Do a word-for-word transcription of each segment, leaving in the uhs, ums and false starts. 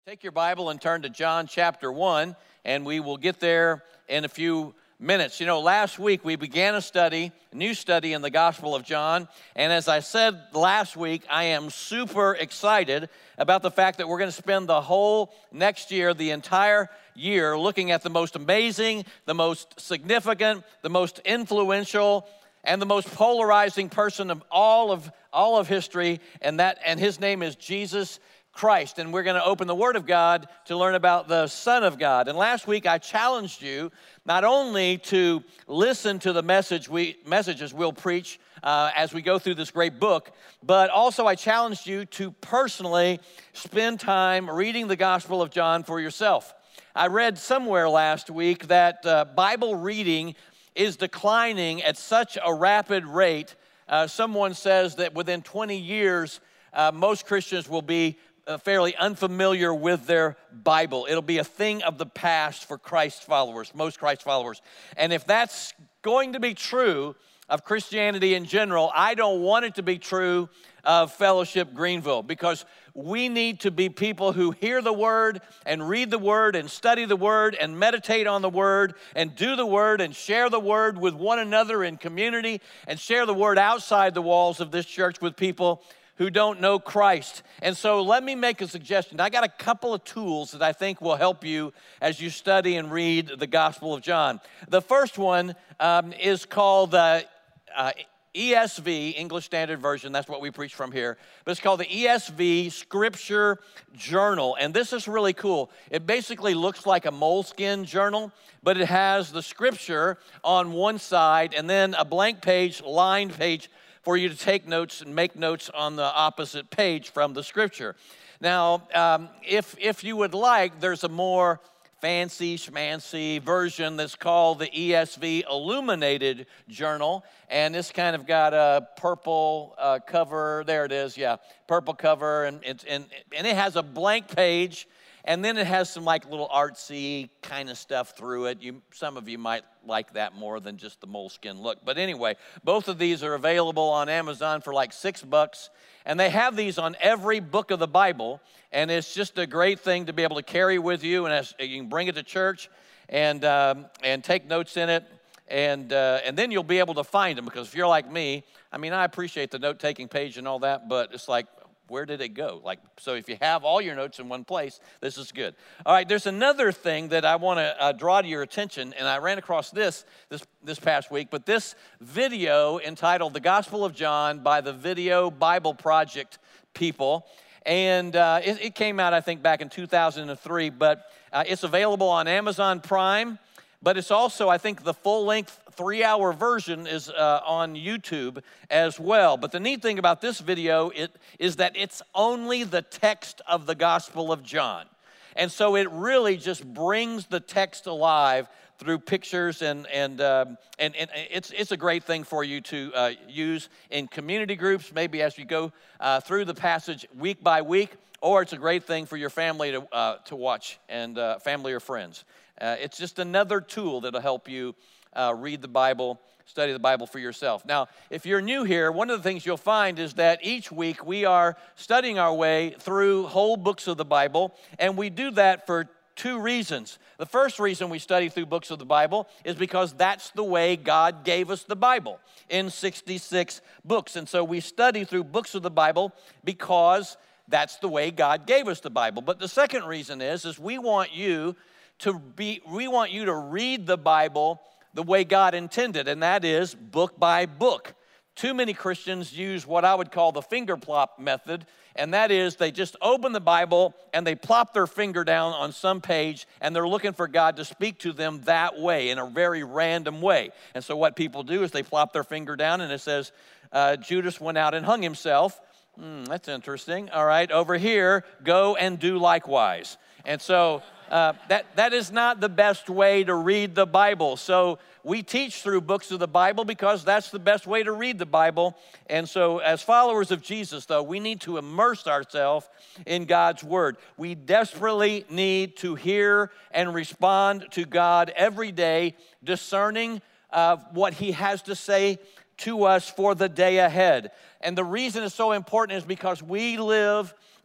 Take your Bible and turn to John chapter one, and we will get there in a few minutes. You know, last week we began a study, a new study in the Gospel of John, and as I said last week, I am super excited about the fact that we're going to spend the whole next year, the entire year, looking at the most amazing, the most significant, the most influential, and the most polarizing person of all of all of history, and that and his name is Jesus Christ. And we're going to open the Word of God to learn about the Son of God. And last week I challenged you not only to listen to the message we messages we'll preach uh, as we go through this great book, but also I challenged you to personally spend time reading the Gospel of John for yourself. I read somewhere last week that uh, Bible reading is declining at such a rapid rate. Uh, someone says that within twenty years, uh, most Christians will be uh, fairly unfamiliar with their Bible. It'll be a thing of the past for Christ followers, most Christ followers. And if that's going to be true of Christianity in general, I don't want it to be true of Fellowship Greenville, because we need to be people who hear the Word and read the Word and study the Word and meditate on the Word and do the Word and share the Word with one another in community and share the Word outside the walls of this church with people who don't know Christ. And so let me make a suggestion. I got a couple of tools that I think will help you as you study and read the Gospel of John. The first one um, is called the uh, E S V, English Standard Version. That's what we preach from here. But it's called the E S V Scripture Journal. And this is really cool. It basically looks like a moleskin journal, but it has the Scripture on one side and then a blank page, lined page for you to take notes and make notes on the opposite page from the Scripture. Now, um, if, if you would like, there's a more fancy schmancy version that's called the E S V Illuminated Journal, and this kind of got a purple uh, cover. There it is, yeah, purple cover, and it's and and it has a blank page, and then it has some like little artsy kind of stuff through it. You, some of you might like that more than just the moleskin look. But anyway, both of these are available on Amazon for like six bucks. And they have these on every book of the Bible, and it's just a great thing to be able to carry with you, and as, you can bring it to church and um, and take notes in it, and uh, and then you'll be able to find them, because if you're like me, I mean, I appreciate the note-taking page and all that, but it's like, where did it go? Like, so if you have all your notes in one place, this is good. All right, there's another thing that I want to uh, draw to your attention, and I ran across this, this this past week, but this video entitled The Gospel of John by the Video Bible Project people, and uh, it, it came out, I think, back in two thousand three, but uh, it's available on Amazon Prime, but it's also, I think, the full-length three-hour version is uh, on YouTube as well. But the neat thing about this video it, is that it's only the text of the Gospel of John. And so it really just brings the text alive through pictures, and and um, and, and it's it's a great thing for you to uh, use in community groups, maybe as you go uh, through the passage week by week, or it's a great thing for your family to uh, to watch, and uh, family or friends. Uh, it's just another tool that'll help you uh, read the Bible, study the Bible for yourself. Now, if you're new here, one of the things you'll find is that each week we are studying our way through whole books of the Bible, and we do that for two reasons. The first reason we study through books of the Bible is because that's the way God gave us the Bible in sixty-six books. And so we study through books of the Bible because that's the way God gave us the Bible. But the second reason is, is we want you to be, we want you to read the Bible the way God intended, and that is book by book. Too many Christians use what I would call the finger plop method, and that is they just open the Bible and they plop their finger down on some page, and they're looking for God to speak to them that way, in a very random way. And so what people do is they plop their finger down, and it says, uh, Judas went out and hung himself. Hmm, that's interesting. All right, over here, go and do likewise. And so Uh, that, that is not the best way to read the Bible. So we teach through books of the Bible because that's the best way to read the Bible. And so as followers of Jesus, though, we need to immerse ourselves in God's Word. We desperately need to hear and respond to God every day, discerning uh, what He has to say to us for the day ahead. And the reason it's so important is because we live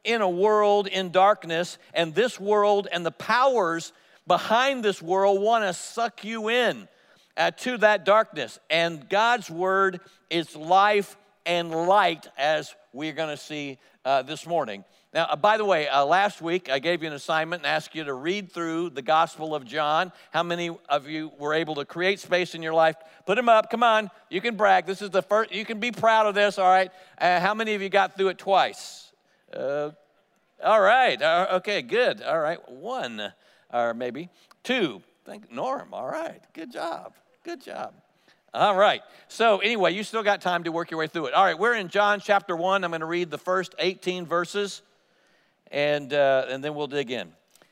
in a world in darkness, and this world and the powers behind this world want to suck you in uh, to that darkness. And God's word is life and light, as we're going to see uh, this morning. Now, uh, by the way, uh, last week I gave you an assignment and asked you to read through the Gospel of John. How many of you were able to create space in your life? Put them up. Come on. You can brag. This is the first. You can be proud of this, all right? Uh, how many of you got through it twice? Uh, all right. Uh, okay, good. All right. One, or maybe two. Thank Norm. All right. Good job. Good job. All right. So anyway, you still got time to work your way through it. All right. We're in John chapter one. I'm going to read the first eighteen verses. And, uh, and then we'll dig in.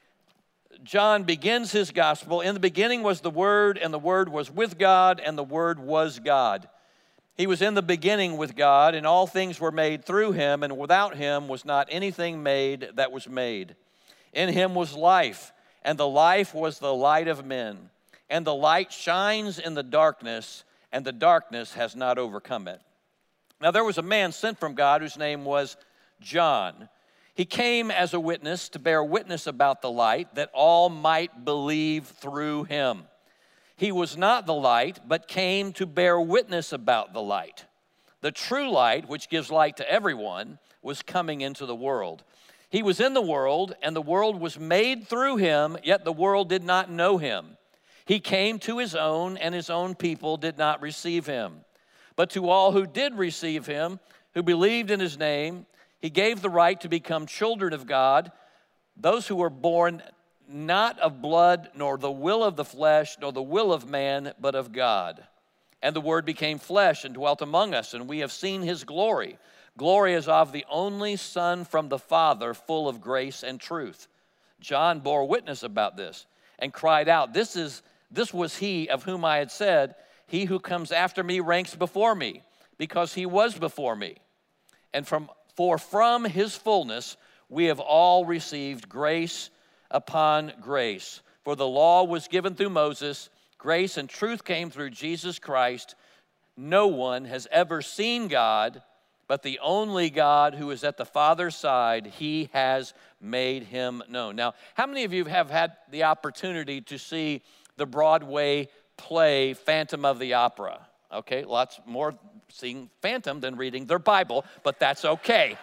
John begins his gospel. In the beginning was the Word, and the Word was with God, and the Word was God. He was in the beginning with God, and all things were made through him, and without him was not anything made that was made. In him was life, and the life was the light of men. And the light shines in the darkness, and the darkness has not overcome it. Now there was a man sent from God whose name was John. He came as a witness to bear witness about the light, that all might believe through him. He was not the light, but came to bear witness about the light. The true light, which gives light to everyone, was coming into the world. He was in the world, and the world was made through him, yet the world did not know him. He came to his own, and his own people did not receive him. But to all who did receive him, who believed in his name, he gave the right to become children of God, those who were born not of blood, nor the will of the flesh, nor the will of man, but of God. And the Word became flesh and dwelt among us, and we have seen his glory. Glory as of the only Son from the Father, full of grace and truth. John bore witness about this and cried out, This is this was he of whom I had said, He who comes after me ranks before me, because he was before me. And from For from his fullness we have all received grace upon grace. For the law was given through Moses, grace and truth came through Jesus Christ. No one has ever seen God, but the only God who is at the Father's side, he has made him known. Now, how many of you have had the opportunity to see the Broadway play Phantom of the Opera? Okay, lots more seeing Phantom than reading their Bible, but that's okay.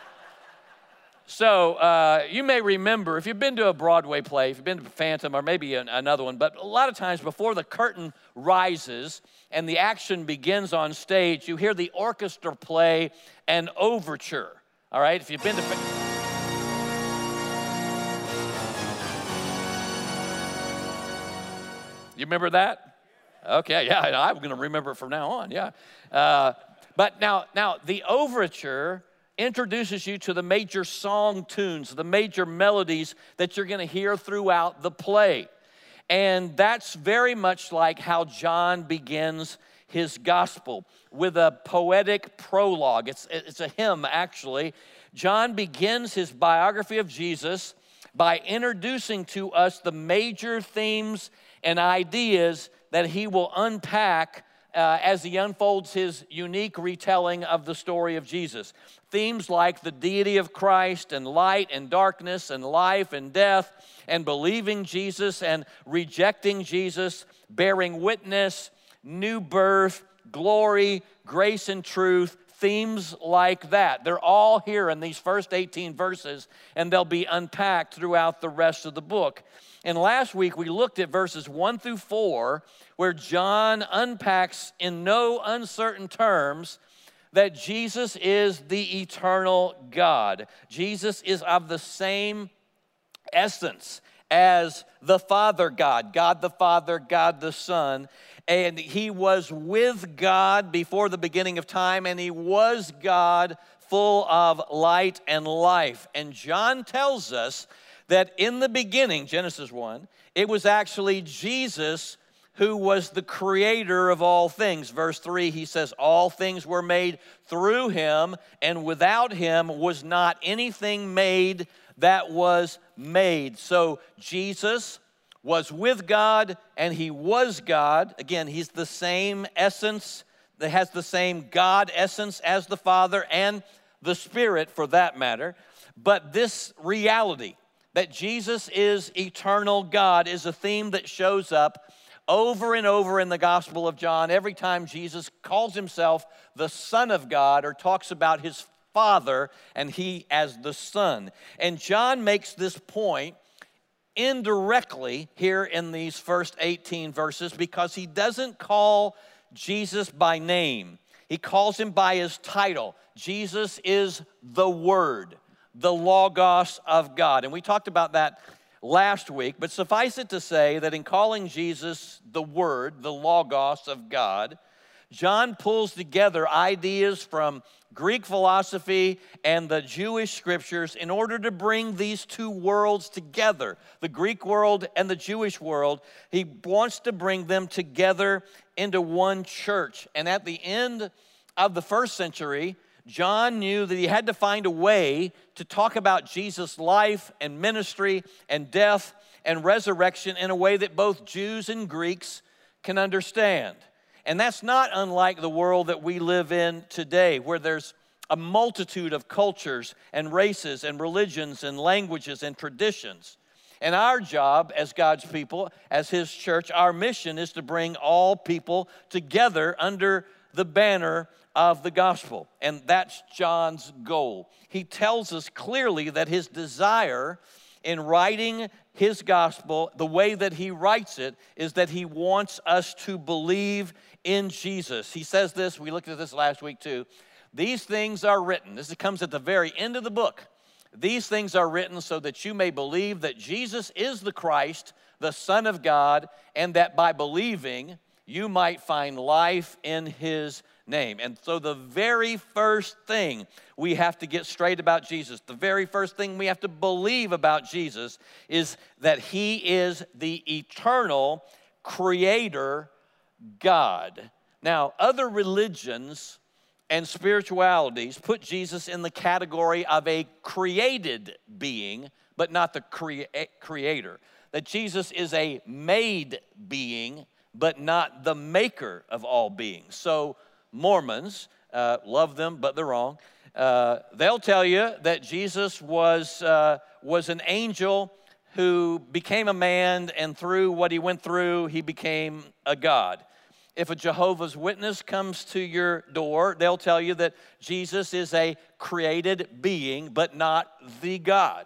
So uh, you may remember, if you've been to a Broadway play, if you've been to Phantom or maybe an, another one, but a lot of times before the curtain rises and the action begins on stage, you hear the orchestra play an overture, all right? If you've been to... You remember that? Okay, yeah, I'm going to remember it from now on, yeah. Uh, but now, now, the overture introduces you to the major song tunes, the major melodies that you're going to hear throughout the play. And that's very much like how John begins his gospel, with a poetic prologue. It's, it's a hymn, actually. John begins his biography of Jesus by introducing to us the major themes and ideas that he will unpack uh, as he unfolds his unique retelling of the story of Jesus. Themes like the deity of Christ and light and darkness and life and death and believing Jesus and rejecting Jesus, bearing witness, new birth, glory, grace and truth, themes like that. They're all here in these first eighteen verses, and they'll be unpacked throughout the rest of the book. And last week we looked at verses one through four, where John unpacks in no uncertain terms that Jesus is the eternal God. Jesus is of the same essence as the Father God, God the Father, God the Son. And he was with God before the beginning of time, and he was God, full of light and life. And John tells us that in the beginning, Genesis one, it was actually Jesus who was the creator of all things. Verse three, he says, all things were made through him, and without him was not anything made that was made. So Jesus was with God, and he was God. Again, he's the same essence that has the same God essence as the Father and the Spirit, for that matter. But this reality that Jesus is eternal God is a theme that shows up over and over in the Gospel of John every time Jesus calls himself the Son of God or talks about his Father and he as the Son. And John makes this point indirectly here in these first eighteen verses because he doesn't call Jesus by name. He calls him by his title. Jesus is the Word, the Logos of God. And we talked about that last week, but suffice it to say that in calling Jesus the Word, the Logos of God, John pulls together ideas from Greek philosophy and the Jewish scriptures in order to bring these two worlds together, the Greek world and the Jewish world. He wants to bring them together into one church. And at the end of the first century, John knew that he had to find a way to talk about Jesus' life and ministry and death and resurrection in a way that both Jews and Greeks can understand. And that's not unlike the world that we live in today, where there's a multitude of cultures and races and religions and languages and traditions. And our job as God's people, as His church, our mission is to bring all people together under the banner of the gospel. And that's John's goal. He tells us clearly that his desire in writing his gospel, the way that he writes it, is that he wants us to believe in Jesus. He says this, we looked at this last week too. These things are written. This comes at the very end of the book. These things are written so that you may believe that Jesus is the Christ, the Son of God, and that by believing you might find life in his name. And so the very first thing we have to get straight about Jesus, the very first thing we have to believe about Jesus is that he is the eternal creator God. Now, other religions and spiritualities put Jesus in the category of a created being, but not the crea- creator. That Jesus is a made being, but not the maker of all beings. So Mormons, uh, love them, but they're wrong. Uh, they'll tell you that Jesus was, uh, was an angel who became a man, and through what he went through, he became a God. If a Jehovah's Witness comes to your door, they'll tell you that Jesus is a created being, but not the God.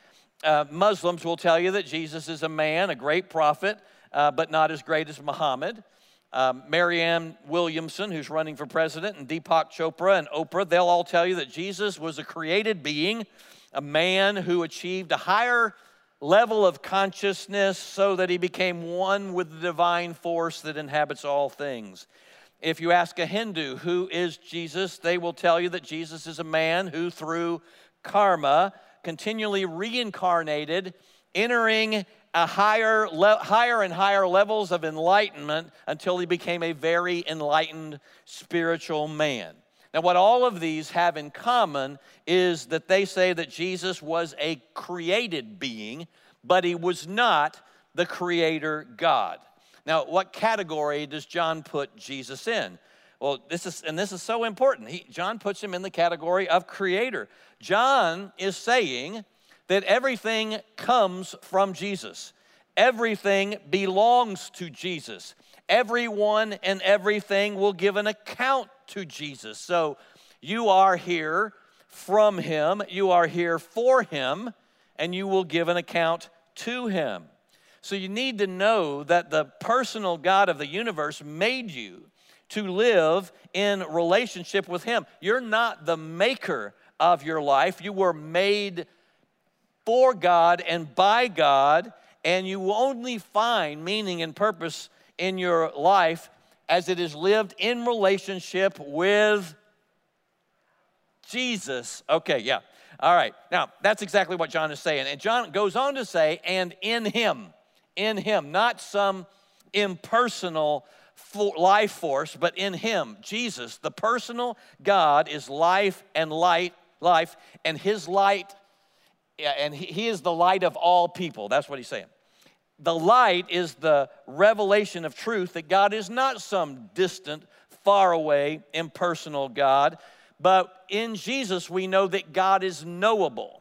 Uh, Muslims will tell you that Jesus is a man, a great prophet, uh, but not as great as Muhammad. Um, Marianne Williamson, who's running for president, and Deepak Chopra and Oprah, they'll all tell you that Jesus was a created being, a man who achieved a higher level of consciousness so that he became one with the divine force that inhabits all things. If you ask a Hindu who is Jesus, they will tell you that Jesus is a man who through karma continually reincarnated, entering a higher, le- higher and higher levels of enlightenment until he became a very enlightened spiritual man. Now, what all of these have in common is that they say that Jesus was a created being, but he was not the creator God. Now, what category does John put Jesus in? Well, this is, and this is so important. He, John puts him in the category of creator. John is saying that everything comes from Jesus. Everything belongs to Jesus. Everyone and everything will give an account to Jesus. So you are here from him, you are here for him, and you will give an account to him. So you need to know that the personal God of the universe made you to live in relationship with him. You're not the maker of your life. You were made for God and by God, and you will only find meaning and purpose in your life as it is lived in relationship with Jesus. Okay, yeah. All right. Now, that's exactly what John is saying. And John goes on to say, and in him, in him, not some impersonal life force, but in him, Jesus, the personal God, is life and light, life, and his light, and he, he is the light of all people. That's what he's saying. The light is the revelation of truth that God is not some distant, far away, impersonal God, but in Jesus we know that God is knowable.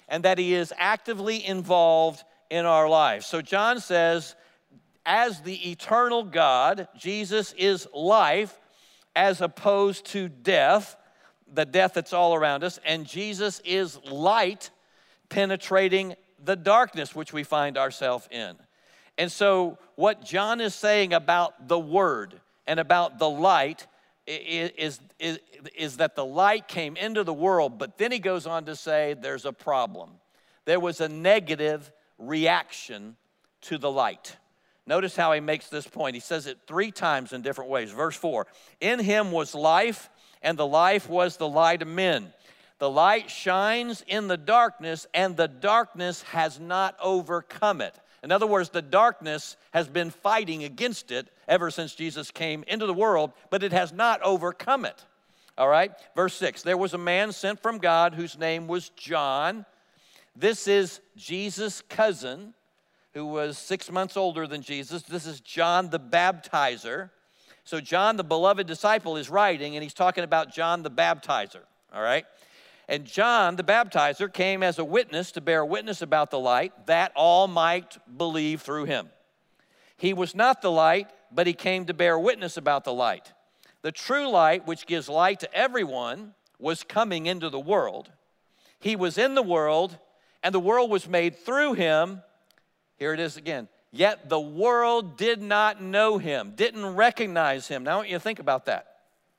and that he is actively involved in our lives. So John says, as the eternal God, Jesus is life as opposed to death, the death that's all around us, and Jesus is light penetrating the darkness which we find ourselves in. And so what John is saying about the Word and about the light is, is, is that the light came into the world, but then he goes on to say there's a problem. There was a negative reaction to the light. Notice how he makes this point. He says it three times in different ways. Verse four, in him was life, and the life was the light of men. The light shines in the darkness, and the darkness has not overcome it. In other words, the darkness has been fighting against it ever since Jesus came into the world, but it has not overcome it. All right? Verse six, there was a man sent from God whose name was John. This is Jesus' cousin, who was six months older than Jesus. This is John the Baptizer. So John, the beloved disciple, is writing, and he's talking about John the Baptizer. All right? And John the Baptizer came as a witness to bear witness about the light, that all might believe through him. He was not the light, but he came to bear witness about the light. The true light, which gives light to everyone, was coming into the world. He was in the world, and the world was made through him. Here it is again. Yet the world did not know him, didn't recognize him. Now I want you to think about that.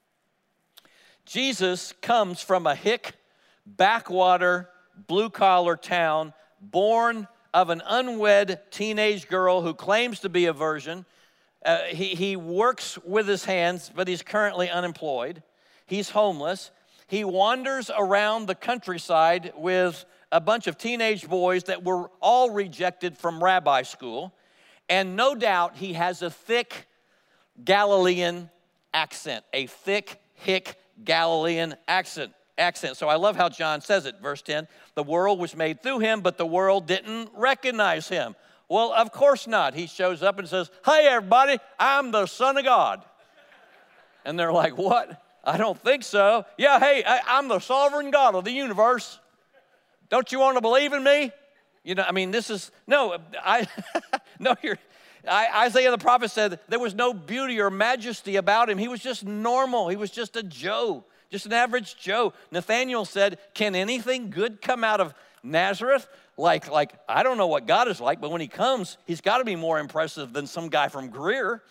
Jesus comes from a hick, backwater, blue-collar town, born of an unwed teenage girl who claims to be a virgin. Uh, he, he works with his hands, but he's currently unemployed. He's homeless. He wanders around the countryside with a bunch of teenage boys that were all rejected from rabbi school. And no doubt he has a thick Galilean accent, a thick, hick Galilean accent. accent. So I love how John says it, verse ten. The world was made through him, but the world didn't recognize him. Well, of course not. He shows up and says, hey, everybody, I'm the Son of God. And they're like, what? I don't think so. Yeah, hey, I, I'm the sovereign God of the universe. Don't you want to believe in me? You know, I mean, this is, no, I, no, you're, I, Isaiah the prophet said there was no beauty or majesty about him. He was just normal. He was just a Joe, just an average Joe. Nathanael said, can anything good come out of Nazareth? Like, like I don't know what God is like, but when he comes, he's got to be more impressive than some guy from Greer.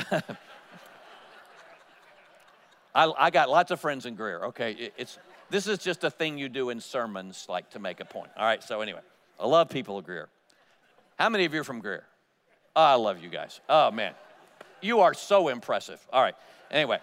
I, I got lots of friends in Greer, okay? It, it's, this is just a thing you do in sermons, like to make a point. All right, so anyway, I love people of Greer. How many of you are from Greer? Oh, I love you guys. Oh, man. You are so impressive. All right, anyway.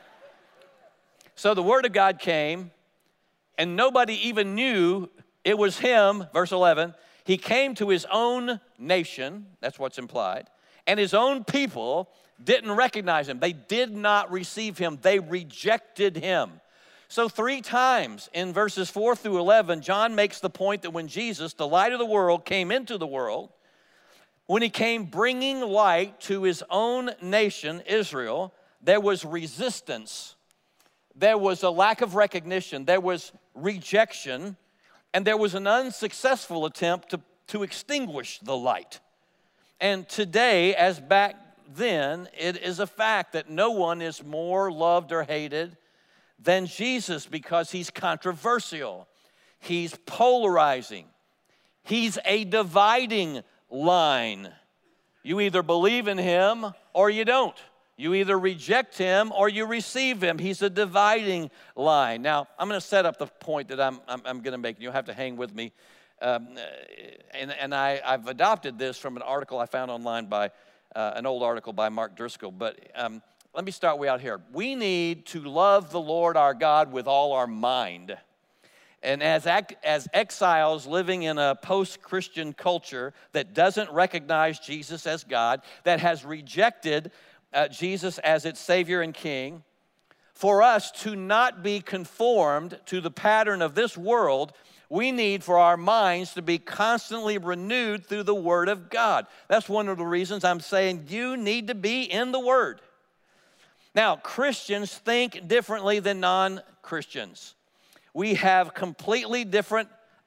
So the word of God came, and nobody even knew it was him, verse eleven. He came to his own nation, that's what's implied, and his own people didn't recognize him. They did not receive him. They rejected him. So three times in verses four through eleven, John makes the point that when Jesus, the light of the world, came into the world, when he came bringing light to his own nation, Israel, there was resistance. There was a lack of recognition. There was rejection. And there was an unsuccessful attempt to, to extinguish the light. And today, as back then, it is a fact that no one is more loved or hated than Jesus because he's controversial. He's polarizing. He's a dividing line. You either believe in him or you don't. You either reject him or you receive him. He's a dividing line. Now, I'm going to set up the point that I'm, I'm, I'm going to make. You'll have to hang with me. Um, and and I, I've adopted this from an article I found online by, uh, an old article by Mark Driscoll. But um, let me start way out here. We need to love the Lord our God with all our mind. And as, as exiles living in a post-Christian culture that doesn't recognize Jesus as God, that has rejected Uh, Jesus as its Savior and King, for us to not be conformed to the pattern of this world, we need for our minds to be constantly renewed through the Word of God. That's one of the reasons I'm saying you need to be in the Word. Now, Christians think differently than non-Christians. We have completely different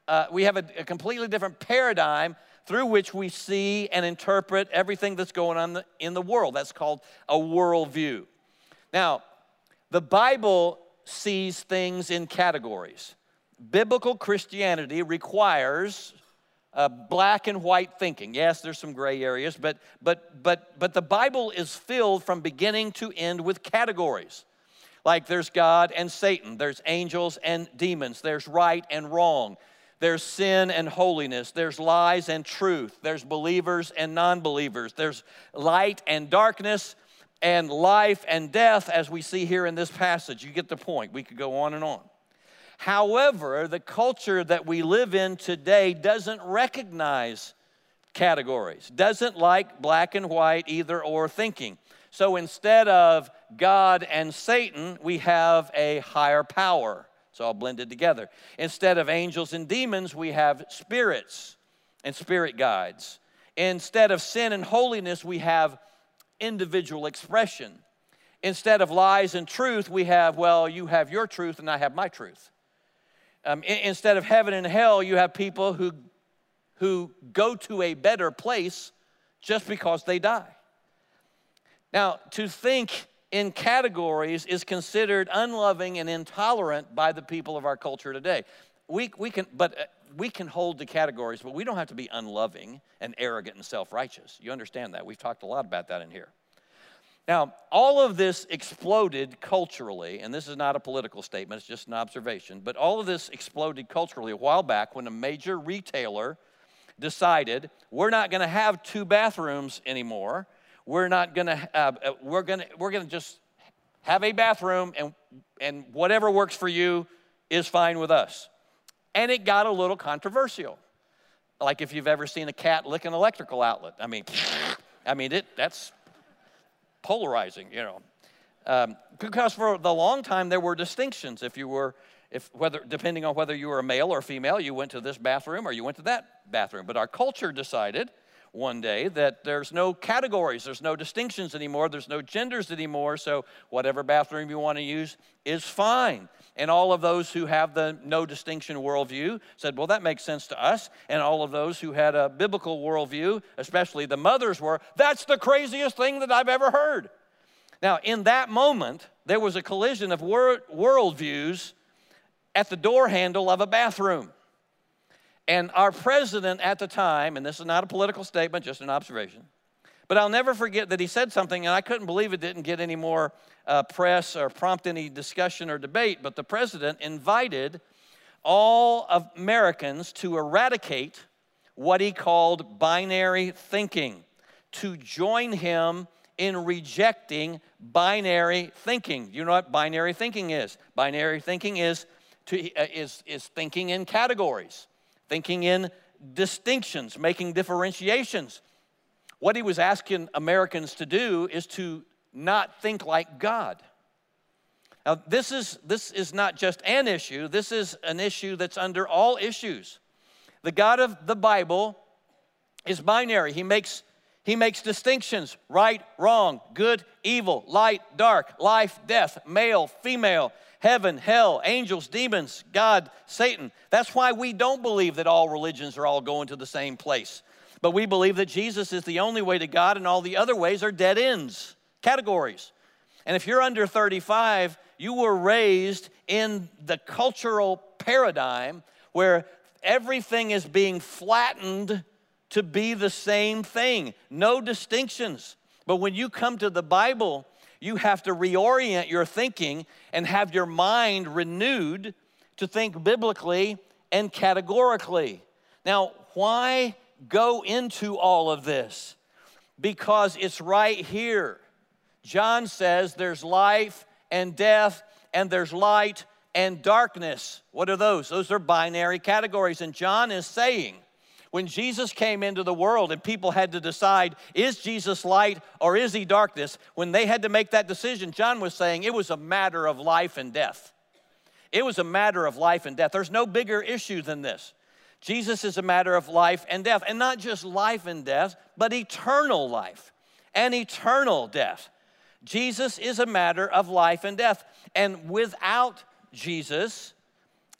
uh, we have a, a completely different paradigm through which we see and interpret everything that's going on in the, in the world. That's called a worldview. Now, the Bible sees things in categories. Biblical Christianity requires uh, black and white thinking. Yes, there's some gray areas, but, but, but, but the Bible is filled from beginning to end with categories. Like there's God and Satan, there's angels and demons, there's right and wrong, there's sin and holiness, there's lies and truth, there's believers and non-believers, there's light and darkness, and life and death, as we see here in this passage. You get the point. We could go on and on. However, the culture that we live in today doesn't recognize categories, doesn't like black and white either or thinking. So instead of God and Satan, we have a higher power. It's all blended together. Instead of angels and demons, we have spirits and spirit guides. Instead of sin and holiness, we have individual expression. Instead of lies and truth, we have, well, you have your truth and I have my truth. Um, in, instead of heaven and hell, you have people who, who go to a better place just because they die. Now, to think in categories is considered unloving and intolerant by the people of our culture today. We, we can, but uh, we can hold the categories, but we don't have to be unloving and arrogant and self-righteous. You understand that? We've talked a lot about that in here. Now, all of this exploded culturally, and this is not a political statement, it's just an observation, but all of this exploded culturally a while back when a major retailer decided we're not going to have two bathrooms anymore. We're not going to uh, we're going to we're going to just have a bathroom, and and whatever works for you is fine with us. And it got a little controversial. Like if you've ever seen a cat lick an electrical outlet. I mean, I mean it that's polarizing, you know. Um, because for the long time there were distinctions. If you were if whether depending on whether you were a male or female, you went to this bathroom or you went to that bathroom. But our culture decided one day that there's no categories, there's no distinctions anymore, there's no genders anymore, so whatever bathroom you want to use is fine. And all of those who have the no distinction worldview said, well, that makes sense to us. And all of those who had a biblical worldview, especially the mothers, were, that's the craziest thing that I've ever heard. Now, in that moment, there was a collision of wor- worldviews at the door handle of a bathroom. And our president at the time, and this is not a political statement, just an observation, but I'll never forget that he said something, and I couldn't believe it didn't get any more uh, press or prompt any discussion or debate, but the president invited all of Americans to eradicate what he called binary thinking, to join him in rejecting binary thinking. You know what binary thinking is? Binary thinking is, to, uh, is, is thinking in categories. Thinking in distinctions, making differentiations. What he was asking Americans to do is to not think like God. Now, this is, this is not just an issue. This is an issue that's under all issues. The God of the Bible is binary. He makes, he makes distinctions, right, wrong, good, evil, light, dark, life, death, male, female, heaven, hell, angels, demons, God, Satan. That's why we don't believe that all religions are all going to the same place. But we believe that Jesus is the only way to God, and all the other ways are dead ends, categories. And if you're under thirty-five, you were raised in the cultural paradigm where everything is being flattened to be the same thing. No distinctions. But when you come to the Bible, you have to reorient your thinking and have your mind renewed to think biblically and categorically. Now, why go into all of this? Because it's right here. John says there's life and death, and there's light and darkness. What are those? Those are binary categories. And John is saying, when Jesus came into the world and people had to decide, is Jesus light or is he darkness? When they had to make that decision, John was saying it was a matter of life and death. It was a matter of life and death. There's no bigger issue than this. Jesus is a matter of life and death. And not just life and death, but eternal life and eternal death. Jesus is a matter of life and death. And without Jesus,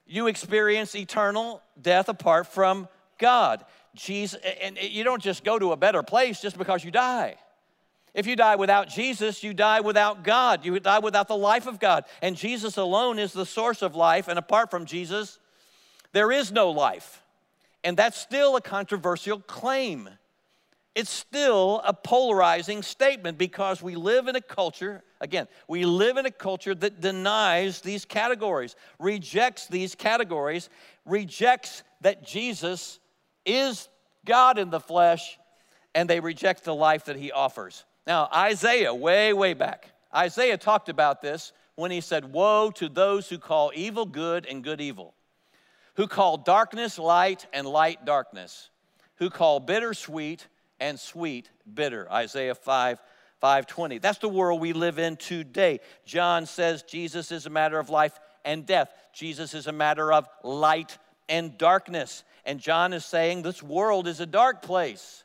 you experience eternal death apart from God. Jesus, and you don't just go to a better place just because you die. If you die without Jesus, you die without God. You die without the life of God. And Jesus alone is the source of life. And apart from Jesus, there is no life. And that's still a controversial claim. It's still a polarizing statement because we live in a culture, again, we live in a culture that denies these categories, rejects these categories, rejects that Jesus is God in the flesh, and they reject the life that he offers. Now, Isaiah, way, way back, Isaiah talked about this when he said, "Woe to those who call evil good and good evil, who call darkness light and light darkness, who call bitter sweet and sweet bitter." Isaiah five, five twenty. That's the world we live in today. John says Jesus is a matter of life and death. Jesus is a matter of light and darkness. And John is saying this world is a dark place.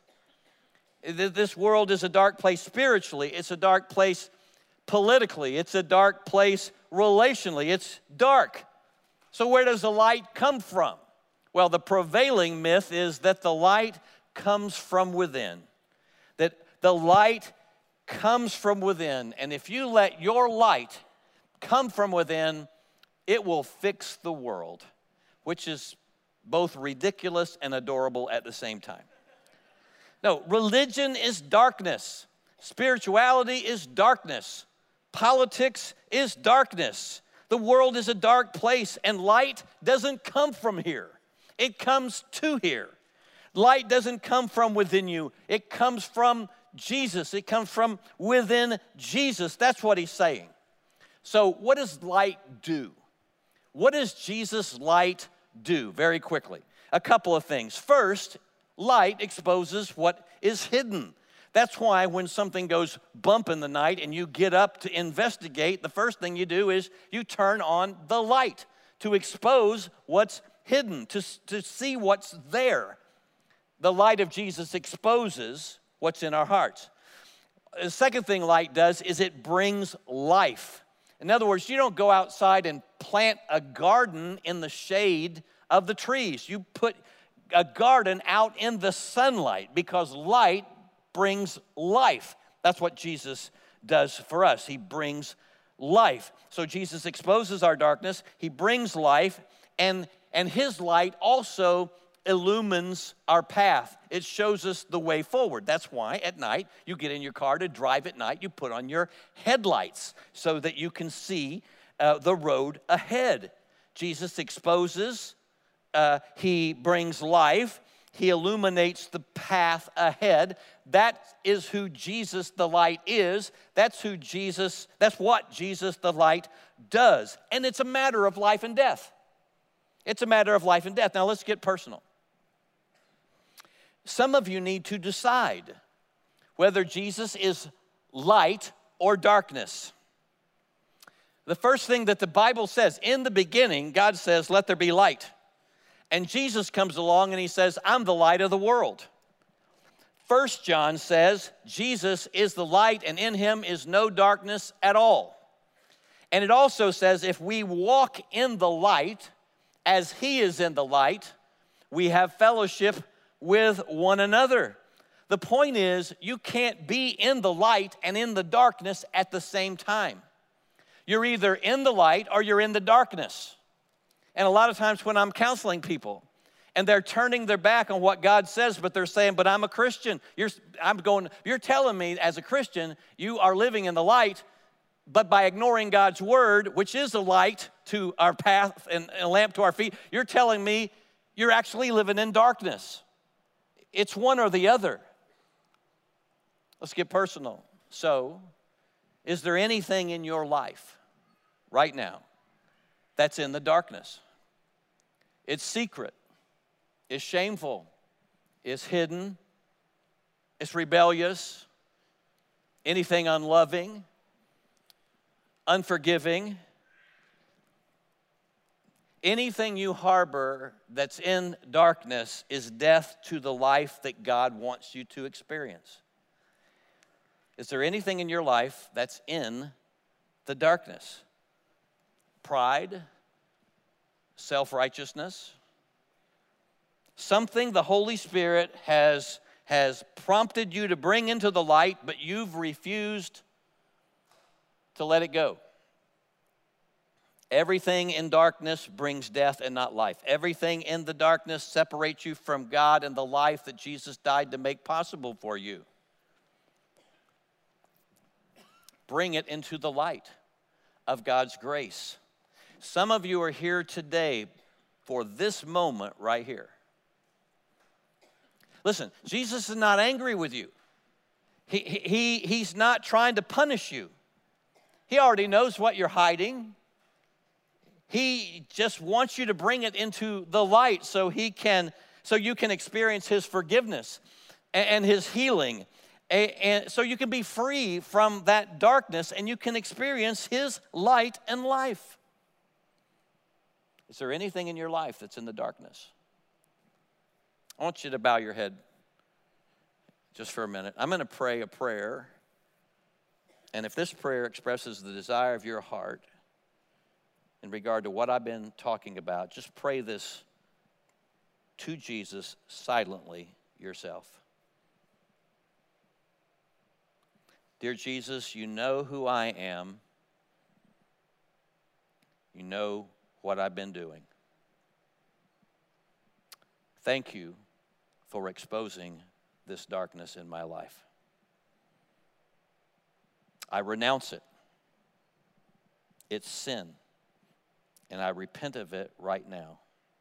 This world is a dark place spiritually. It's a dark place politically. It's a dark place relationally. It's dark. So where does the light come from? Well, the prevailing myth is that the light comes from within. That the light comes from within. And if you let your light come from within, it will fix the world, which is both ridiculous and adorable at the same time. No, religion is darkness. Spirituality is darkness. Politics is darkness. The world is a dark place, and light doesn't come from here. It comes to here. Light doesn't come from within you. It comes from Jesus. It comes from within Jesus. That's what he's saying. So what does light do? What does Jesus' light do? Very quickly, a couple of things. First, light exposes what is hidden. That's why when something goes bump in the night and you get up to investigate, the first thing you do is you turn on the light to expose what's hidden, to, to see what's there. The light of Jesus exposes what's in our hearts. The second thing light does is it brings life. In other words, you don't go outside and plant a garden in the shade of the trees. You put a garden out in the sunlight because light brings life. That's what Jesus does for us. He brings life. So Jesus exposes our darkness. He brings life, and, and his light also illumines our path. It shows us the way forward. That's why at night you get in your car to drive at night. You put on your headlights so that you can see uh, the road ahead. Jesus exposes. Uh, he brings life. He illuminates the path ahead. That is who Jesus the light is. That's who Jesus, that's what Jesus the light does. And it's a matter of life and death. It's a matter of life and death. Now let's get personal. Some of you need to decide whether Jesus is light or darkness. The first thing that the Bible says, in the beginning, God says, "Let there be light." And Jesus comes along and he says, "I'm the light of the world." First John says, Jesus is the light and in him is no darkness at all. And it also says, if we walk in the light as he is in the light, we have fellowship with one another. The point is, you can't be in the light and in the darkness at the same time. You're either in the light or you're in the darkness. And a lot of times when I'm counseling people and they're turning their back on what God says, but they're saying, "But I'm a Christian." You're, I'm going, you're telling me as a Christian, you are living in the light, but by ignoring God's word, which is a light to our path and a lamp to our feet, you're telling me you're actually living in darkness. It's one or the other. Let's get personal. So, is there anything in your life right now that's in the darkness? It's secret. It's shameful. It's hidden. It's rebellious. Anything unloving, unforgiving. Anything you harbor that's in darkness is death to the life that God wants you to experience. Is there anything in your life that's in the darkness? Pride, self-righteousness, something the Holy Spirit has, has prompted you to bring into the light, but you've refused to let it go. Everything in darkness brings death and not life. Everything in the darkness separates you from God and the life that Jesus died to make possible for you. Bring it into the light of God's grace. Some of you are here today for this moment right here. Listen, Jesus is not angry with you. He, he, he's not trying to punish you. He already knows what you're hiding. He just wants you to bring it into the light so he can, so you can experience his forgiveness and, and his healing. And, and so you can be free from that darkness and you can experience his light and life. Is there anything in your life that's in the darkness? I want you to bow your head just for a minute. I'm going to pray a prayer. And if this prayer expresses the desire of your heart in regard to what I've been talking about, just pray this to Jesus silently yourself. Dear Jesus, you know who I am. You know what I've been doing. Thank you for exposing this darkness in my life. I renounce it. It's sin, and I repent of it right now.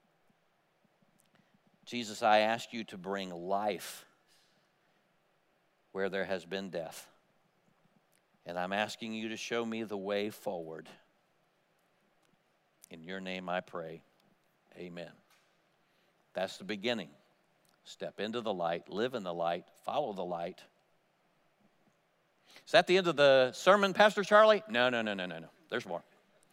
Jesus, I ask you to bring life where there has been death. And I'm asking you to show me the way forward. In your name I pray, amen. That's the beginning. Step into the light, live in the light, follow the light. Is that the end of the sermon, Pastor Charlie? No, no, no, no, no, no. There's more.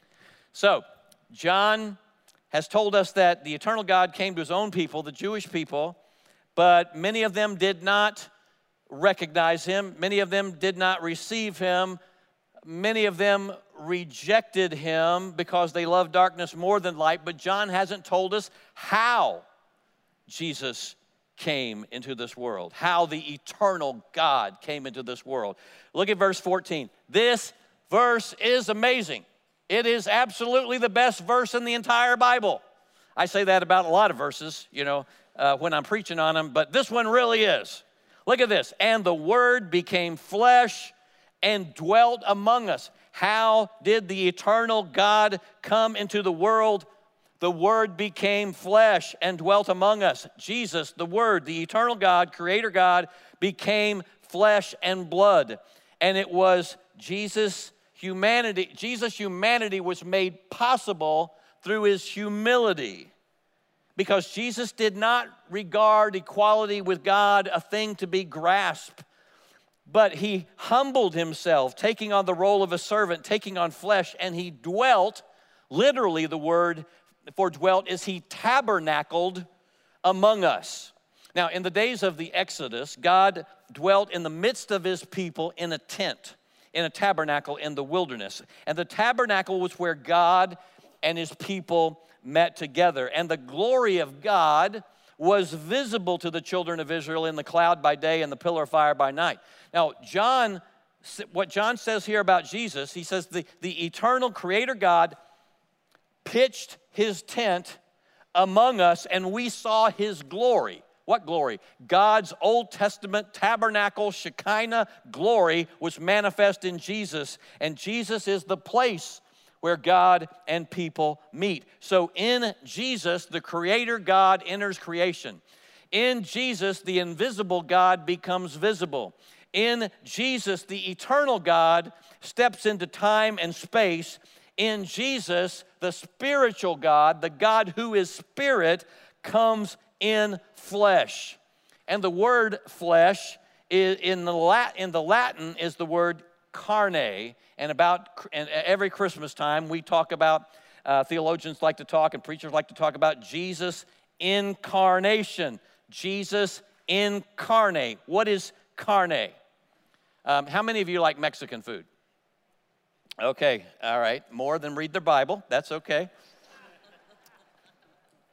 So, John has told us that the eternal God came to his own people, the Jewish people, but many of them did not recognize him. Many of them did not receive him. Many of them rejected him because they loved darkness more than light. But John hasn't told us how Jesus came into this world, how the eternal God came into this world. Look at verse fourteen. This verse is amazing. It is absolutely the best verse in the entire Bible. I say that about a lot of verses, you know, uh, when I'm preaching on them, but this one really is. Look at this. And the Word became flesh and dwelt among us. How did the eternal God come into the world? The Word became flesh and dwelt among us. Jesus, the Word, the eternal God, Creator God, became flesh and blood. And it was Jesus' humanity. Jesus' humanity was made possible through his humility. Because Jesus did not regard equality with God a thing to be grasped, but he humbled himself, taking on the role of a servant, taking on flesh, and he dwelt, literally the word for dwelt is he tabernacled among us. Now, in the days of the Exodus, God dwelt in the midst of his people in a tent, in a tabernacle in the wilderness. And the tabernacle was where God and his people met together. And the glory of God was visible to the children of Israel in the cloud by day and the pillar of fire by night. Now, John, what John says here about Jesus, he says the, the eternal Creator God pitched his tent among us and we saw his glory. What glory? God's Old Testament tabernacle Shekinah glory was manifest in Jesus, and Jesus is the place where God and people meet. So in Jesus, the Creator God enters creation. In Jesus, the invisible God becomes visible. In Jesus, the eternal God steps into time and space. In Jesus, the spiritual God, the God who is spirit, comes in flesh. And the word flesh is, in the Latin, in the Latin is the word carne. And about and every Christmas time, we talk about, uh, theologians like to talk and preachers like to talk about Jesus incarnation. Jesus incarnate. What is carne? Um, how many of you like Mexican food? Okay, all right. More than read their Bible. That's okay.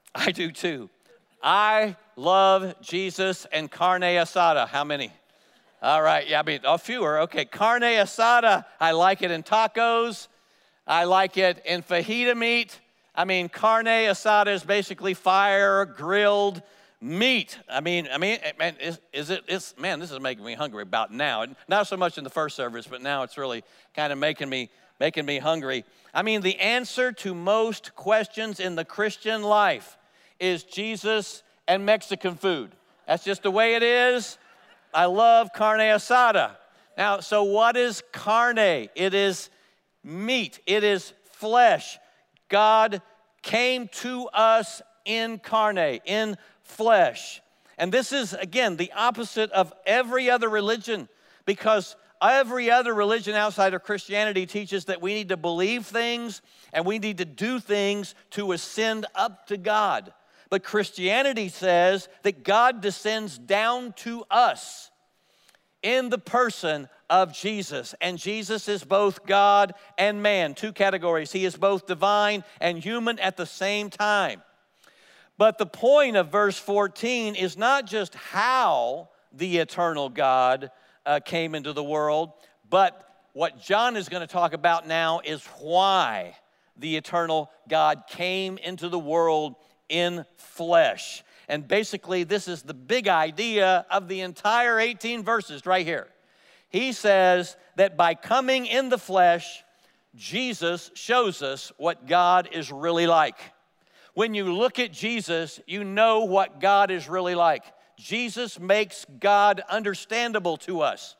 I do too. I love Jesus and carne asada. How many? All right, yeah, I mean, oh, fewer. Okay, carne asada, I like it in tacos. I like it in fajita meat. I mean, carne asada is basically fire grilled meat. I mean, I mean, man, is, is it? It's man, this is making me hungry about now. Not so much in the first service, but now it's really kind of making me making me hungry. I mean, the answer to most questions in the Christian life is Jesus and Mexican food. That's just the way it is. I love carne asada. Now, so what is carne? It is meat. It is flesh. God came to us in carne, in flesh. And this is, again, the opposite of every other religion, because every other religion outside of Christianity teaches that we need to believe things and we need to do things to ascend up to God. But Christianity says that God descends down to us in the person of Jesus. And Jesus is both God and man, two categories. He is both divine and human at the same time. But the point of verse fourteen is not just how the eternal God uh, came into the world, but what John is going to talk about now is why the eternal God came into the world in flesh. And basically, this is the big idea of the entire eighteen verses right here. He says that by coming in the flesh, Jesus shows us what God is really like. When you look at Jesus, you know what God is really like. Jesus makes God understandable to us.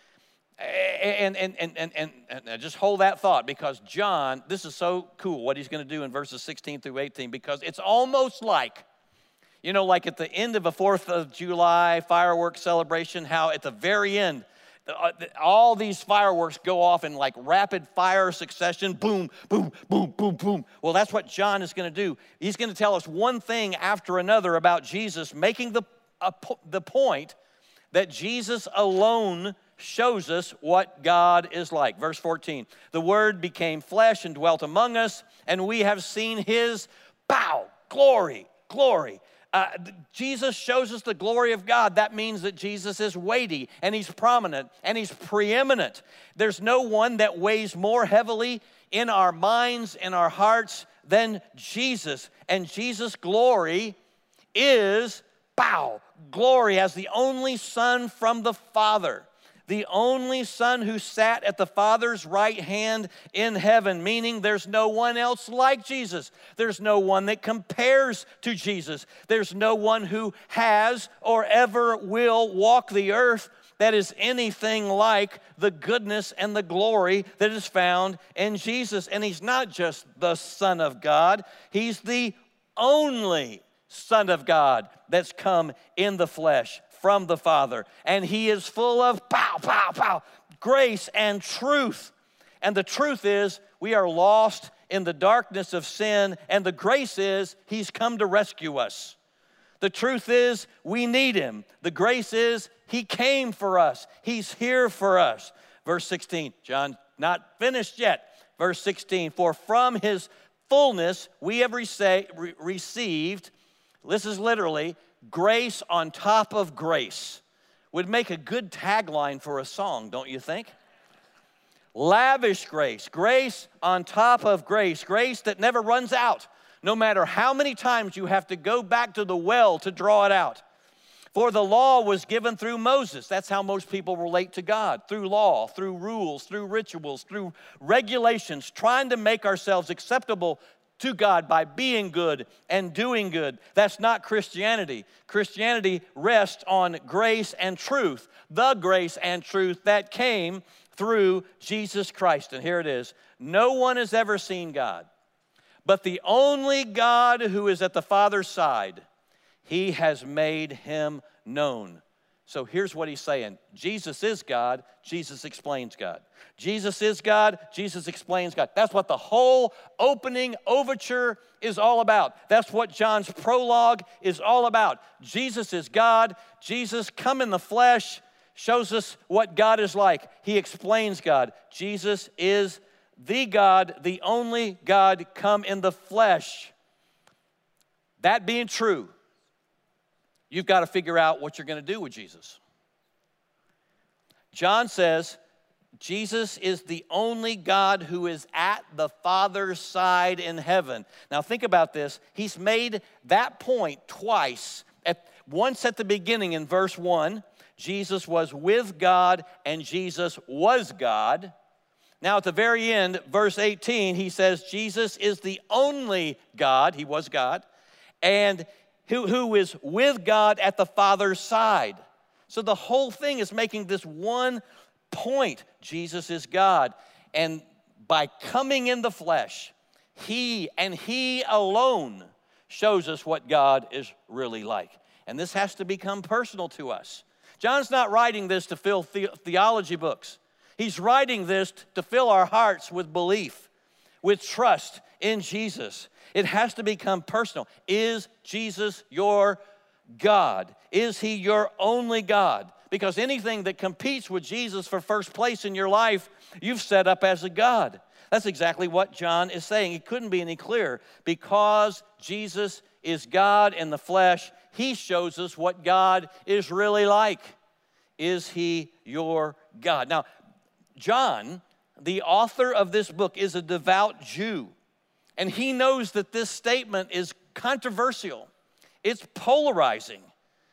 And, and, and, and, and, and just hold that thought, because John, this is so cool what he's going to do in verses sixteen through eighteen, because it's almost like, you know, like at the end of a fourth of July fireworks celebration, how at the very end, all these fireworks go off in like rapid fire succession, boom, boom, boom, boom, boom. Well, that's what John is going to do. He's going to tell us one thing after another about Jesus, making the, uh, the point that Jesus alone shows us what God is like. Verse fourteen, the Word became flesh and dwelt among us, and we have seen His, bow, glory, glory. Uh, Jesus shows us the glory of God. That means that Jesus is weighty, and He's prominent, and He's preeminent. There's no one that weighs more heavily in our minds, in our hearts, than Jesus. And Jesus' glory is, bow, glory as the only Son from the Father. The only Son who sat at the Father's right hand in heaven, meaning there's no one else like Jesus. There's no one that compares to Jesus. There's no one who has or ever will walk the earth that is anything like the goodness and the glory that is found in Jesus. And He's not just the Son of God, He's the only Son of God that's come in the flesh from the Father. And He is full of pow, pow, pow, grace and truth. And the truth is, we are lost in the darkness of sin, and the grace is, He's come to rescue us. The truth is, we need Him. The grace is, He came for us. He's here for us. Verse sixteen, John, not finished yet. Verse sixteen, for from His fullness we have rece- re- received, this is literally, grace on top of grace. Would make a good tagline for a song, don't you think? Lavish grace, grace on top of grace, grace that never runs out, no matter how many times you have to go back to the well to draw it out. For the law was given through Moses. That's how most people relate to God, through law, through rules, through rituals, through regulations, trying to make ourselves acceptable to God by being good and doing good. That's not Christianity. Christianity rests on grace and truth, the grace and truth that came through Jesus Christ. And here it is. No one has ever seen God, but the only God who is at the Father's side, He has made Him known. So here's what He's saying. Jesus is God. Jesus explains God. Jesus is God. Jesus explains God. That's what the whole opening overture is all about. That's what John's prologue is all about. Jesus is God. Jesus come in the flesh, shows us what God is like. He explains God. Jesus is the God, the only God come in the flesh. That being true, you've got to figure out what you're going to do with Jesus. John says, Jesus is the only God who is at the Father's side in heaven. Now think about this. He's made that point twice. At, once at the beginning in verse one, Jesus was with God and Jesus was God. Now at the very end, verse eighteen, he says Jesus is the only God, he was God, and who, who is with God at the Father's side. So the whole thing is making this one point. Jesus is God. And by coming in the flesh, he and he alone shows us what God is really like. And this has to become personal to us. John's not writing this to fill the- theology books. He's writing this to fill our hearts with belief, with trust in Jesus. It has to become personal. Is Jesus your God? Is he your only God? Because anything that competes with Jesus for first place in your life, you've set up as a God. That's exactly what John is saying. He couldn't be any clearer. Because Jesus is God in the flesh, he shows us what God is really like. Is he your God? Now, John, the author of this book, is a devout Jew. And he knows that this statement is controversial. It's polarizing.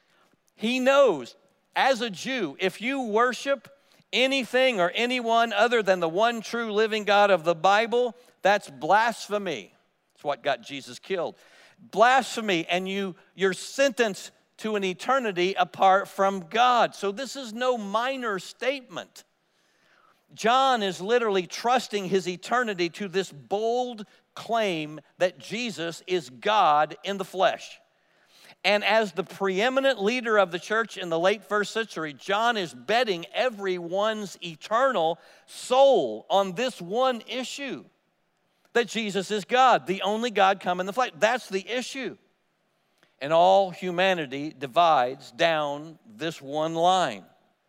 He knows, as a Jew, if you worship anything or anyone other than the one true living God of the Bible, that's blasphemy. It's what got Jesus killed. Blasphemy, and you, you're sentenced to an eternity apart from God. So this is no minor statement. John is literally trusting his eternity to this bold claim that Jesus is God in the flesh. And as the preeminent leader of the church in the late first century, John is betting everyone's eternal soul on this one issue, that Jesus is God, the only God come in the flesh. That's the issue. And all humanity divides down this one line.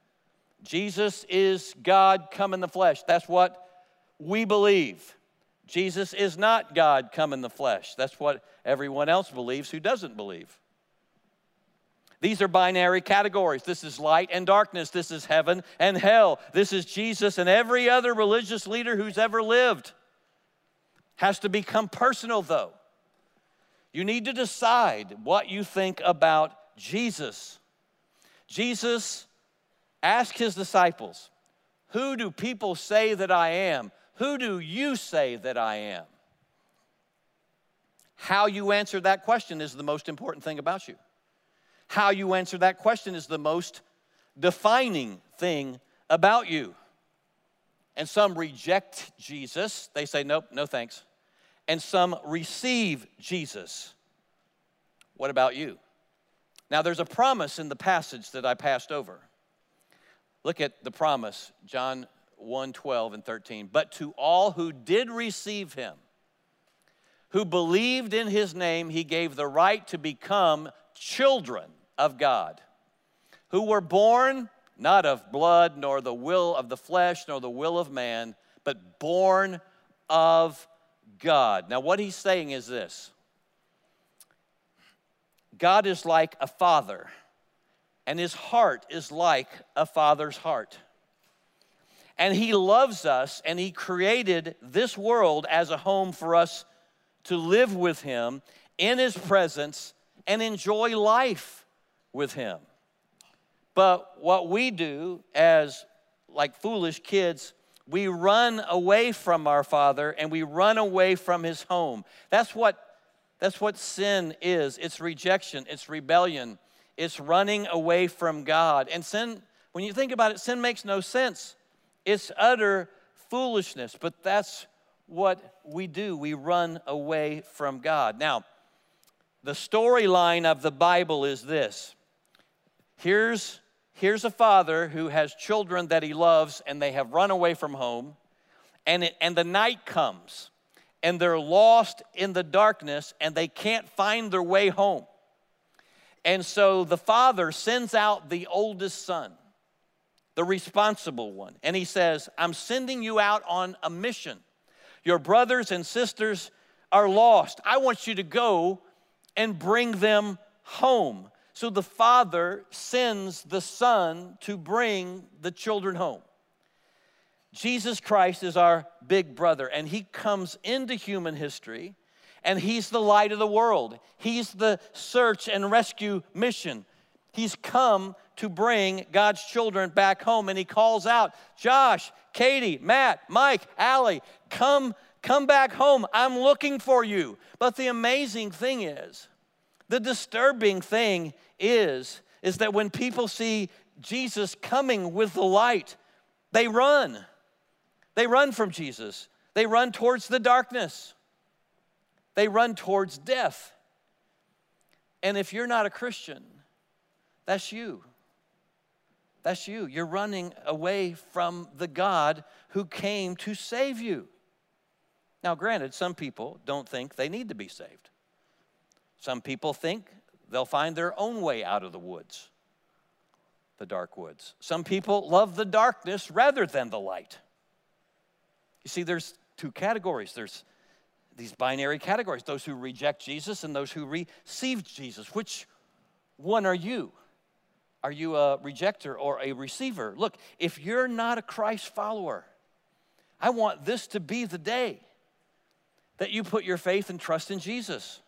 Jesus is God come in the flesh. That's what we believe. Jesus is not God come in the flesh. That's what everyone else believes who doesn't believe. These are binary categories. This is light and darkness. This is heaven and hell. This is Jesus and every other religious leader who's ever lived. Has to become personal, though. You need to decide what you think about Jesus. Jesus asked his disciples, "Who do people say that I am? Who do you say that I am?" How you answer that question is the most important thing about you. How you answer that question is the most defining thing about you. And some reject Jesus. They say, nope, no thanks. And some receive Jesus. What about you? Now, there's a promise in the passage that I passed over. Look at the promise, John one, twelve and thirteen. But to all who did receive him, who believed in his name, he gave the right to become children of God, who were born not of blood, nor the will of the flesh, nor the will of man, but born of God. Now, what he's saying is this. God is like a father, and his heart is like a father's heart. And he loves us, and he created this world as a home for us to live with him in his presence and enjoy life with him. But what we do as like foolish kids, we run away from our Father and we run away from his home. That's what, that's what sin is. It's rejection, it's rebellion, it's running away from God. And sin, when you think about it, sin makes no sense. It's utter foolishness, but that's what we do. We run away from God. Now, the storyline of the Bible is this. Here's, here's a father who has children that he loves, and they have run away from home, and, it, and the night comes, and they're lost in the darkness, and they can't find their way home. And so the father sends out the oldest son, the responsible one, and he says, I'm sending you out on a mission. Your brothers and sisters are lost. I want you to go and bring them home. So the Father sends the Son to bring the children home. Jesus Christ is our big brother, and he comes into human history, and he's the light of the world. He's the search and rescue mission. He's come to bring God's children back home, and he calls out, Josh, Katie, Matt, Mike, Allie, come, come back home. I'm looking for you. But the amazing thing is, the disturbing thing is, is that when people see Jesus coming with the light, they run. They run from Jesus. They run towards the darkness. They run towards death. And if you're not a Christian, that's you. That's you. You're running away from the God who came to save you. Now, granted, some people don't think they need to be saved. Some people think they'll find their own way out of the woods, the dark woods. Some people love the darkness rather than the light. You see, there's two categories. There's these binary categories, those who reject Jesus and those who receive Jesus. Which one are you? Are you a rejecter or a receiver? Look, if you're not a Christ follower, I want this to be the day that you put your faith and trust in Jesus.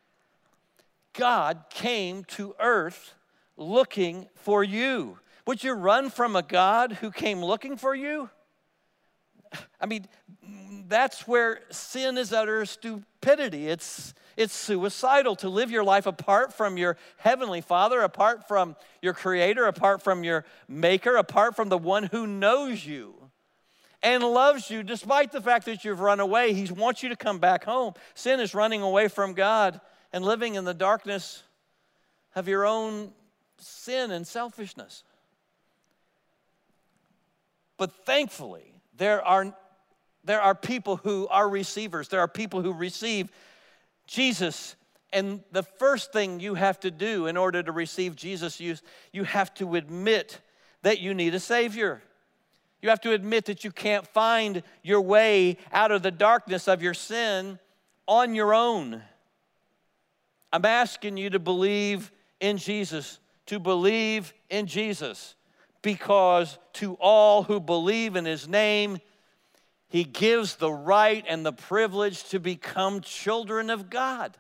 God came to earth looking for you. Would you run from a God who came looking for you? I mean, that's where sin is utter stupidity. It's, it's suicidal to live your life apart from your heavenly Father, apart from your Creator, apart from your Maker, apart from the one who knows you and loves you despite the fact that you've run away. He wants you to come back home. Sin is running away from God and living in the darkness of your own sin and selfishness. But thankfully, there are, there are people who are receivers. There are people who receive Jesus. And the first thing you have to do in order to receive Jesus, you, you have to admit that you need a Savior. You have to admit that you can't find your way out of the darkness of your sin on your own. I'm asking you to believe in Jesus, to believe in Jesus, because to all who believe in his name, he gives the right and the privilege to become children of God.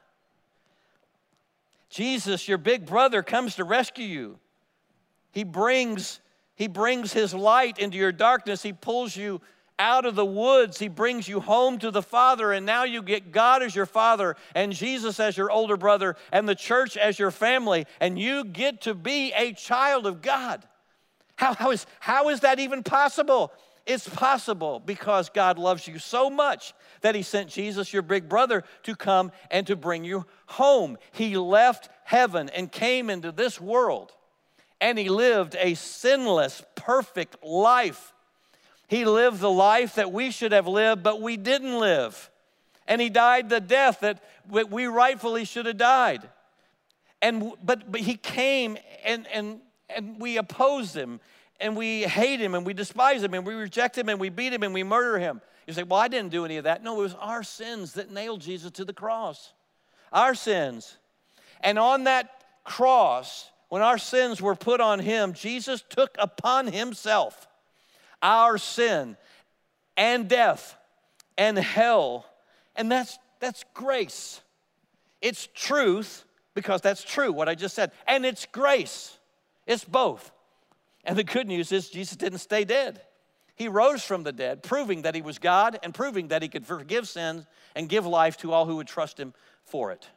Jesus, your big brother, comes to rescue you. He brings, he brings his light into your darkness. He pulls you out of the woods. He brings you home to the Father, and now you get God as your Father and Jesus as your older brother and the church as your family, and you get to be a child of God. How, how, is, how is that even possible? It's possible because God loves you so much that he sent Jesus, your big brother, to come and to bring you home. He left heaven and came into this world, and he lived a sinless, perfect life. He lived the life that we should have lived, but we didn't live. And he died the death that we rightfully should have died. And but, but he came and, and, and we opposed him, and we hate him, and we despise him, and we reject him, and we beat him, and we murder him. You say, well, I didn't do any of that. No, it was our sins that nailed Jesus to the cross. Our sins. And on that cross, when our sins were put on him, Jesus took upon himself our sin and death and hell. And that's, that's grace. It's truth, because that's true, what I just said. And it's grace. It's both. And the good news is Jesus didn't stay dead. He rose from the dead, proving that he was God and proving that he could forgive sins and give life to all who would trust him for it.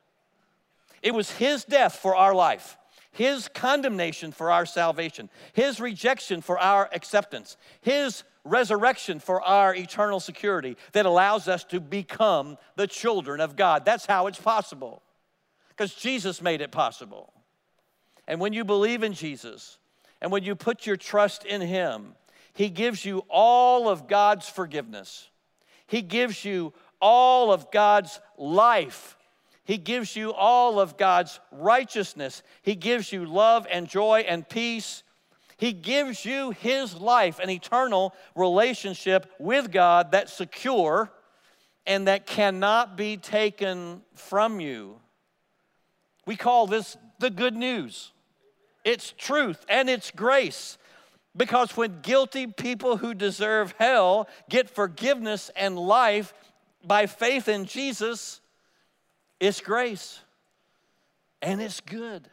It was his death for our life, his condemnation for our salvation, his rejection for our acceptance, his resurrection for our eternal security that allows us to become the children of God. That's how it's possible, because Jesus made it possible. And when you believe in Jesus, and when you put your trust in him, he gives you all of God's forgiveness. He gives you all of God's life. He gives you all of God's righteousness. He gives you love and joy and peace. He gives you his life, an eternal relationship with God that's secure and that cannot be taken from you. We call this the good news. It's truth and it's grace. Because when guilty people who deserve hell get forgiveness and life by faith in Jesus, it's grace and it's good.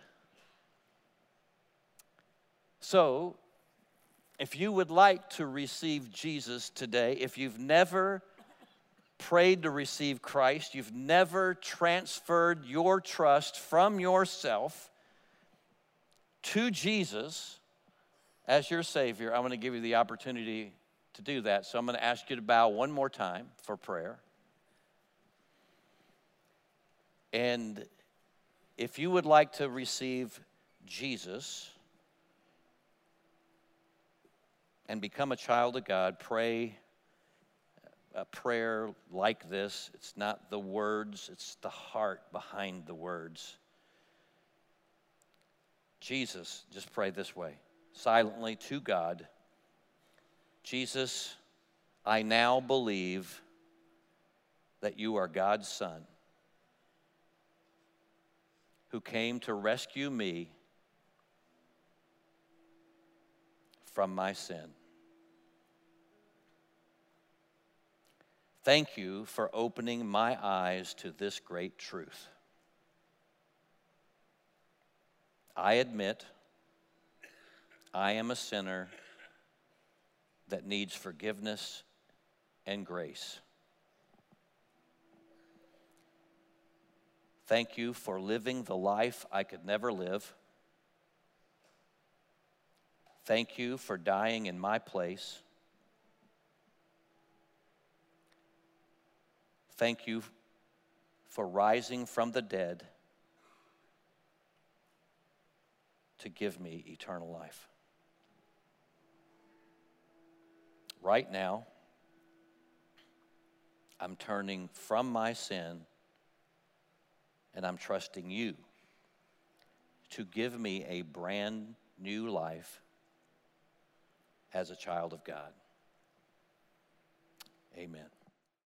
So, if you would like to receive Jesus today, if you've never prayed to receive Christ, you've never transferred your trust from yourself to Jesus as your Savior, I'm going to give you the opportunity to do that. So I'm going to ask you to bow one more time for prayer. And if you would like to receive Jesus and become a child of God, pray a prayer like this. It's not the words, it's the heart behind the words. Jesus, just pray this way, silently to God. Jesus, I now believe that you are God's Son who came to rescue me from my sin. Thank you for opening my eyes to this great truth. I admit I am a sinner that needs forgiveness and grace. Thank you for living the life I could never live. Thank you for dying in my place. Thank you for rising from the dead to give me eternal life. Right now, I'm turning from my sin and I'm trusting you to give me a brand new life as a child of God. Amen.